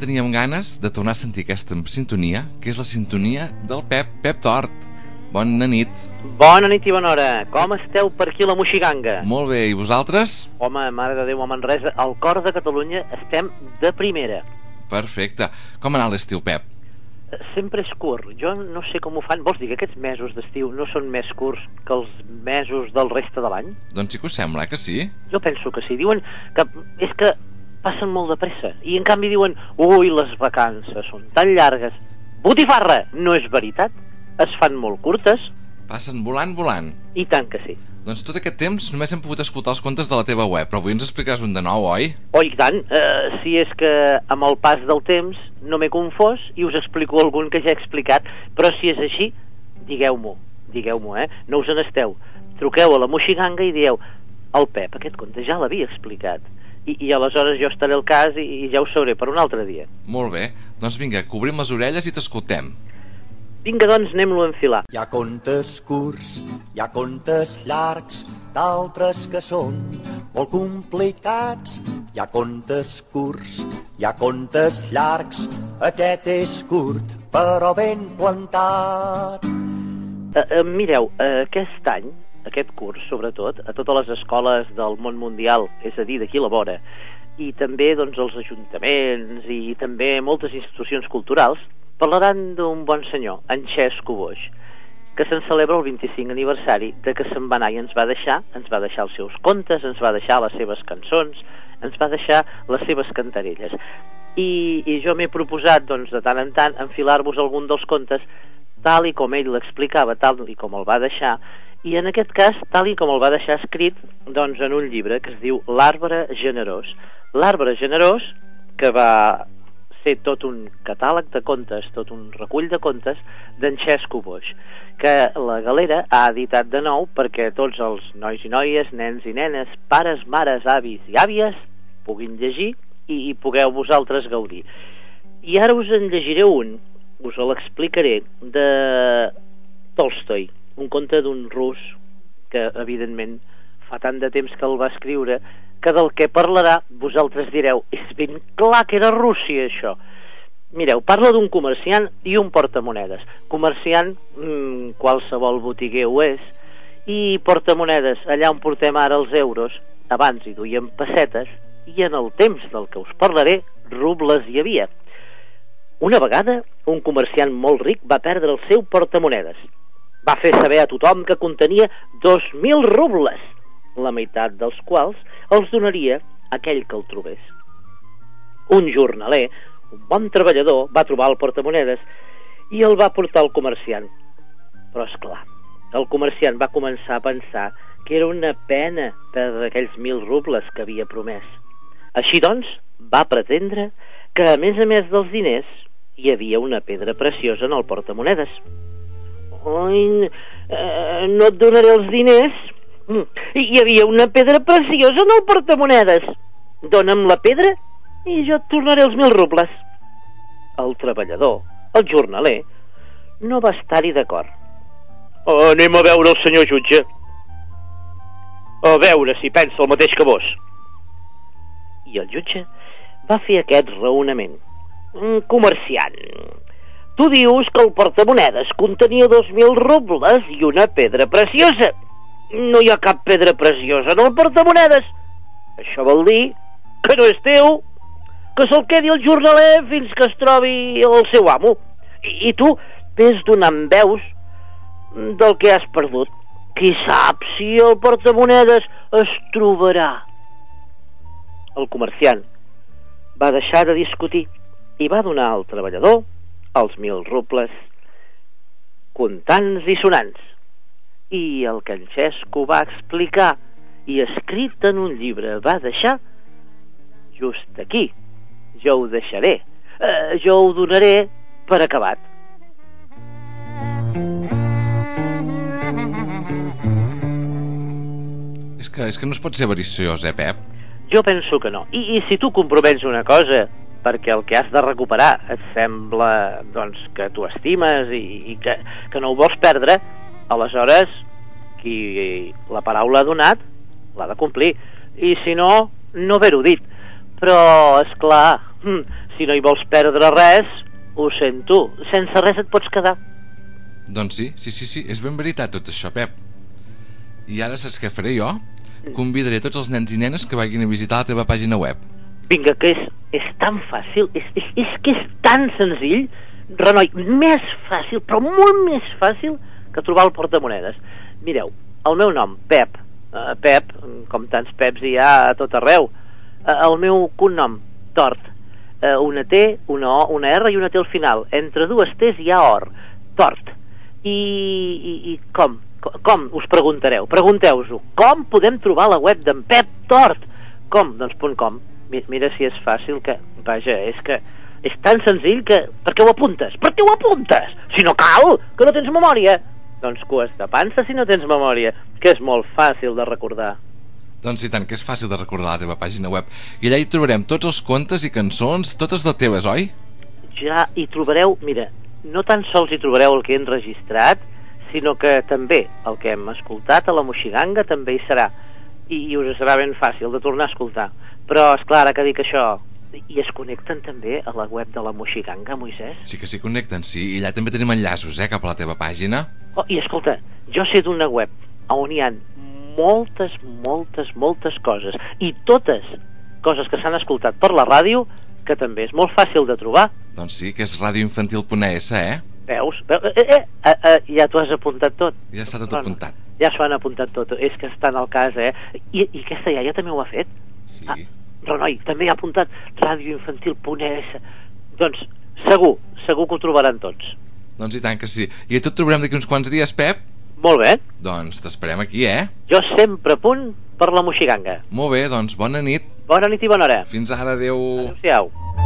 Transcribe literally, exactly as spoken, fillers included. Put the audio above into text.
teníem ganes de tornar a sentir aquesta sintonia, que és la sintonia del Pep, Pep Tort. Bona nit. Bona nit i bona hora. Com esteu per aquí a la Moixiganga? Molt bé, i vosaltres? Home, mare de Déu, a Manresa, al cor de Catalunya, estem de primera. Perfecte. Com ha anat l'estiu, Pep? Sempre és curt. Jo no sé com ho fan. Vols dir que aquests mesos d'estiu no són més curts que els mesos del reste de l'any? Doncs sí que us sembla, que sí? Jo penso que sí. Diuen que és que passen molt de pressa. I en canvi diuen, ui, les vacances són tan llargues. Botifarra! No és veritat. Es fan molt curtes. Passen volant, volant. I tant que sí. Doncs tot aquest temps només hem pogut escoltar els contes de la teva web, però avui ens explicaràs un de nou, oi? Oi, tant. Uh, si és que amb el pas del temps no m'he confós i us explico algun que ja he explicat, però si és així, digueu-m'ho, digueu-m'ho, eh? No us n'esteu. Truqueu a la Moixiganga i dieu, el Pep, aquest conte ja l'havia explicat. I, I aleshores jo estaré al cas i, i ja ho sabré per un altre dia. Molt bé. Doncs vinga, cobrim les orelles i t'escoltem. Vinga, doncs, anem-lo a enfilar. Hi ha contes curts, hi ha contes llargs, d'altres que són molt complicats. Hi ha contes curts, hi ha contes llargs, aquest és curt, però ben plantat. Uh, uh, mireu, uh, aquest any, aquest curs, sobretot, a totes les escoles del món mundial, és a dir, d'aquí a la vora, i també doncs, els ajuntaments i també moltes institucions culturals, parlaran d'un bon senyor, en Xesco Boix, que se'n celebra el vint-i-cinc aniversari de que se'n va anar i ens va deixar, ens va deixar els seus contes, ens va deixar les seves cançons, ens va deixar les seves cantarelles. I, i jo m'he proposat, doncs, de tant en tant, enfilar-vos algun dels contes tal i com ell l'explicava, tal i com el va deixar, i en aquest cas, tal i com el va deixar escrit, doncs, en un llibre que es diu L'Arbre Generós. L'Arbre Generós, que va ser tot un catàleg de contes, tot un recull de contes d'en Xesco Boix, que la Galera ha editat de nou perquè tots els nois i noies, nens i nenes, pares, mares, avis i àvies puguin llegir i, i pugueu vosaltres gaudir. I ara us en llegiré un, us l'explicaré, de Tolstoi, un conte d'un rus que, evidentment, fa tant de temps que el va escriure que del que parlarà vosaltres direu, és ben clar que era Rússia això. Mireu, parla d'un comerciant i un portamonedes. Comerciant, mmm, qualsevol botiguer ho és, i portamonedes, allà on portem ara els euros, abans hi duien pessetes, i en el temps del que us parlaré, rubles hi havia. Una vegada, un comerciant molt ric va perdre el seu portamonedes. Va fer saber a tothom que contenia dos mil rubles, la meitat dels quals els donaria aquell que el trobés. Un jornaler, un bon treballador, va trobar el portamonedes i el va portar al comerciant. Però, és clar, el comerciant va començar a pensar que era una pena perdre aquells mil rubles que havia promès. Així doncs, va pretendre que, a més a més dels diners, hi havia una pedra preciosa en el portamonedes. Oi, eh, no et donaré els diners. Hi havia una pedra preciosa en el portamonedes. Dóna'm la pedra i jo et tornaré els mil rubles. El treballador, el jornaler, no va estar-hi d'acord. Anem a veure el senyor jutge, a veure si pensa el mateix que vos. I el jutge va fer aquest raonament. Comerciant, tu dius que el portamonedes contenia dos mil rubles i una pedra preciosa. No hi ha cap pedra preciosa en el portamonedes. Això vol dir que no és teu, que se'l quedi el jornaler fins que es trobi el seu amo. I, i tu ves donant veus del que has perdut. Qui sap si el portamonedes es trobarà? El comerciant va deixar de discutir i va donar al treballador els mil rubles comptants i sonants. I el que en Xesco va explicar i escrit en un llibre va deixar, just aquí, jo ho deixaré, eh, jo ho donaré per acabat. És que, és que no es pot ser avariciós, eh, Pep? Jo penso que no. I, i si tu compromets una cosa perquè el que has de recuperar et sembla doncs, que tu estimes i, i que, que no ho vols perdre, aleshores qui la paraula ha donat l'ha de complir, i si no, no haver-ho dit. Però, és clar, si si no hi vols perdre res, ho sento, sense res et pots quedar. Doncs sí, sí, sí, sí, és ben veritat tot això, Pep. I ara saps què faré jo? Convidaré tots els nens i nenes que vagin a visitar la teva pàgina web. Vinga, que és, és tan fàcil, és, és, és que és tan senzill, Renoi, més fàcil, però molt més fàcil que trobar el portamonedes. Mireu, el meu nom, Pep, uh, Pep, com tants Peps hi ha a tot arreu, uh, el meu cognom, Tort, uh, una T, una O, una R i una T al final, entre dues T's hi ha or, Tort. I, i, i com? Com? Us preguntareu, pregunteu-vos-ho, com podem trobar la web d'en Pep Tort? Com? Doncs punt com. Mira si és fàcil, que, vaja, és que és tan senzill que... Per què ho apuntes? Per què ho apuntes? Si no cal, que no tens memòria. Doncs cues de pansa si no tens memòria, que és molt fàcil de recordar. Doncs i tant, que és fàcil de recordar la teva pàgina web. I allà hi trobarem tots els contes i cançons, totes de teves, oi? Ja hi trobareu, mira, no tan sols hi trobareu el que hem registrat, sinó que també el que hem escoltat a la Moixiganga també hi serà. I, i us serà ben fàcil de tornar a escoltar. Però, esclar, ara que dic això, i es connecten també a la web de la Moixiganga, Moisès? Sí que s'hi connecten, sí, i allà també tenim enllaços, eh, cap a la teva pàgina. Oh, i escolta, jo sé d'una web on hi ha moltes, moltes, moltes coses, i totes coses que s'han escoltat per la ràdio, que també és molt fàcil de trobar. Doncs sí, que és radioinfantil punt e essa, eh? Veus? Veus? Eh, eh, eh, eh, ja t'ho has apuntat tot. Ja està tot apuntat. Ja s'ho han apuntat tot, és que està en el cas, eh? I, i aquesta iaia també ho ha fet? Sí. Ah, Renoi, també ha apuntat radioinfantil punt e essa. Doncs segur, segur que ho trobaran tots. Doncs i tant que sí. I a tu et trobarem d'aquí uns quants dies, Pep? Molt bé. Doncs t'esperem aquí, eh? Jo sempre a punt per la Moixiganga. Molt bé, doncs bona nit. Bona nit i bona hora. Fins ara, adeu. Adéu-siau.